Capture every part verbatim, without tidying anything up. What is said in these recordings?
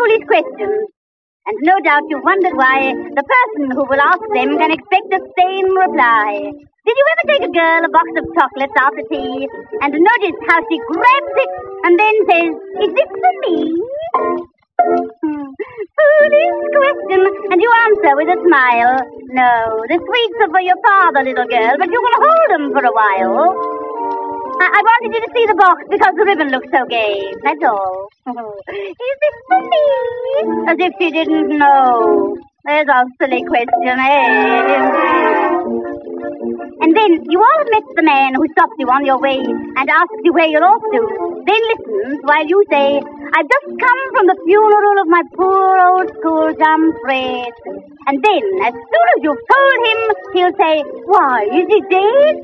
foolish questions. And no doubt you've wondered why the person who will ask them can expect the same reply. Did you ever take a girl a box of chocolates after tea and notice how she grabs it and then says, "Is this for me?" Hmm. Foolish question. And you answer with a smile, "No, the sweets are for your father, little girl, but you can hold them for a while." I, I wanted you to see the box because the ribbon looks so gay. That's all. Is this for me? As if she didn't know. There's a silly question, eh? And then you all met the man who stops you on your way and asks you where you're off to. Then listens while you say, "I've just come from the funeral of my poor old school chum Fred." And then, as soon as you've told him, he'll say, "Why, is he dead?"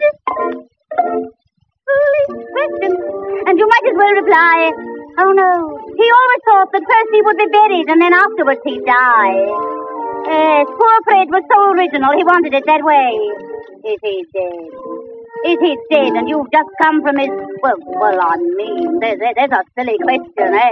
Foolish question. And you might as well reply, "Oh no, he always thought that first he would be buried and then afterwards he'd die." Yes, poor Fred was so original, he wanted it that way. Is he dead? Is he dead and you've just come from his... Well, well, I mean, there's, there's a silly question, eh?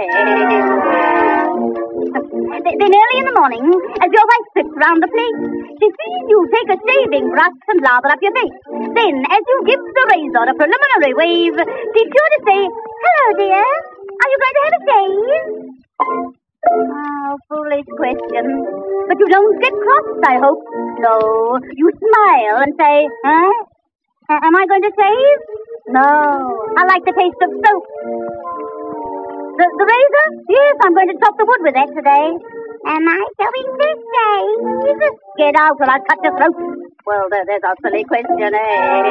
Then early in the morning, as your wife trips round the place, she sees you take a shaving brush and lather up your face. Then, as you give the razor a preliminary wave, she's sure to say, "Hello, dear. Are you going to have a shave?" Oh, foolish question. But you don't get cross, I hope. No, you smile and say, "Huh? A- am I going to shave? No, I like the taste of soap. The, the razor? Yes, I'm going to chop the wood with that today. Am I going to shave? Get out or I'll cut your throat." Well, there, there's a silly question, eh?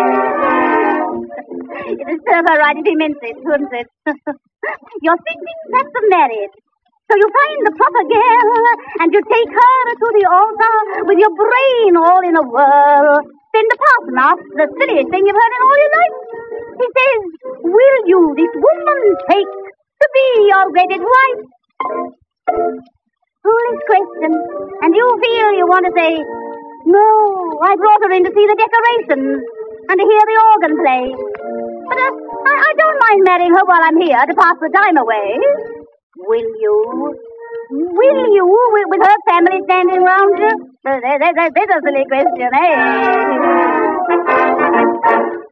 It'd serve her right if he meant it, wouldn't it? You're thinking perhaps of marriage. So you find the proper girl, and you take her to the altar with your brain all in a whirl. Then the parson asks the silliest thing you've heard in all your life. He says, "Will you this woman take to be your wedded wife?" Foolish question. And you feel you want to say, "No, I brought her in to see the decorations and to hear the organ play. But uh, I, I don't mind marrying her while I'm here to pass the time away." Will you? Will you, with, with her family standing round you? There, there, there, there's a silly question, eh?